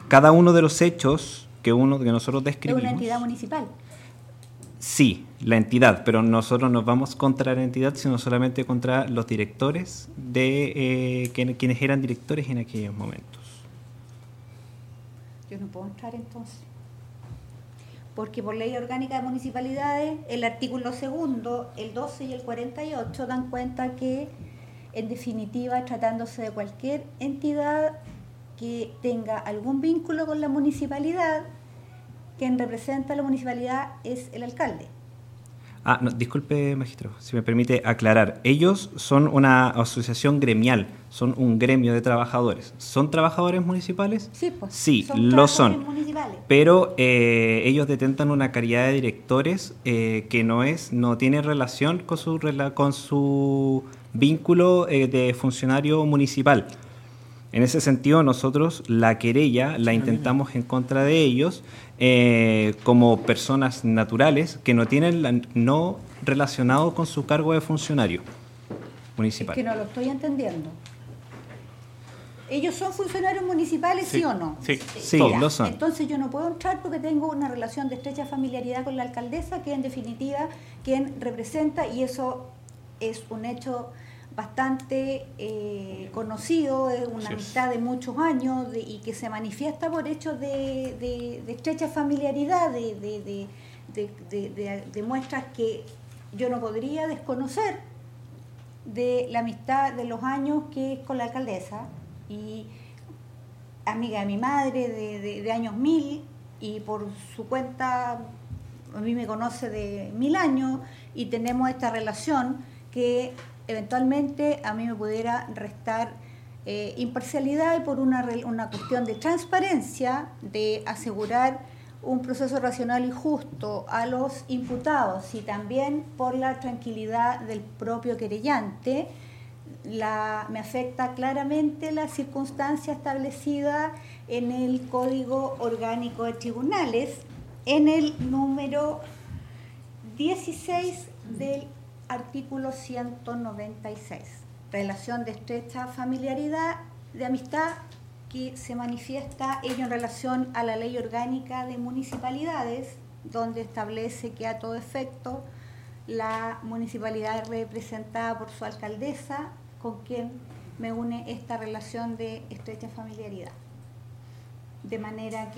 cada uno de los hechos que nosotros ¿Es describimos... una entidad municipal? Sí, la entidad, pero nosotros no vamos contra la entidad, sino solamente contra los directores de quienes eran directores en aquellos momentos. Yo no puedo entrar entonces. Porque por ley orgánica de municipalidades, el artículo 2, el 12 y el 48 dan cuenta que, en definitiva, tratándose de cualquier entidad que tenga algún vínculo con la municipalidad, quien representa a la municipalidad es el alcalde. No, disculpe, magistrado, si me permite aclarar. Ellos son una asociación gremial, son un gremio de trabajadores. ¿Son trabajadores municipales? Sí, pues. Sí, son lo son. Municipales. Pero ellos detentan una calidad de directores que no tiene relación con su vínculo de funcionario municipal. En ese sentido, nosotros la querella la intentamos en contra de ellos como personas naturales que no tienen no relacionado con su cargo de funcionario municipal. Es que no lo estoy entendiendo. ¿Ellos son funcionarios municipales, sí o no? Sí, lo son. Entonces yo no puedo entrar porque tengo una relación de estrecha familiaridad con la alcaldesa, que en definitiva quien representa, y eso es un hecho bastante conocido, es una amistad de muchos años y que se manifiesta por hechos de estrecha familiaridad, de muestras que yo no podría desconocer de la amistad de los años que es con la alcaldesa, y amiga de mi madre de años 1000, y por su cuenta a mí me conoce de 1000 años, y tenemos esta relación que eventualmente a mí me pudiera restar imparcialidad, y por una cuestión de transparencia, de asegurar un proceso racional y justo a los imputados, y también por la tranquilidad del propio querellante, me afecta claramente la circunstancia establecida en el Código Orgánico de Tribunales, en el número 16 del artículo 196, relación de estrecha familiaridad, de amistad, que se manifiesta ello en relación a la Ley Orgánica de Municipalidades, donde establece que a todo efecto la municipalidad es representada por su alcaldesa, con quien me une esta relación de estrecha familiaridad. De manera que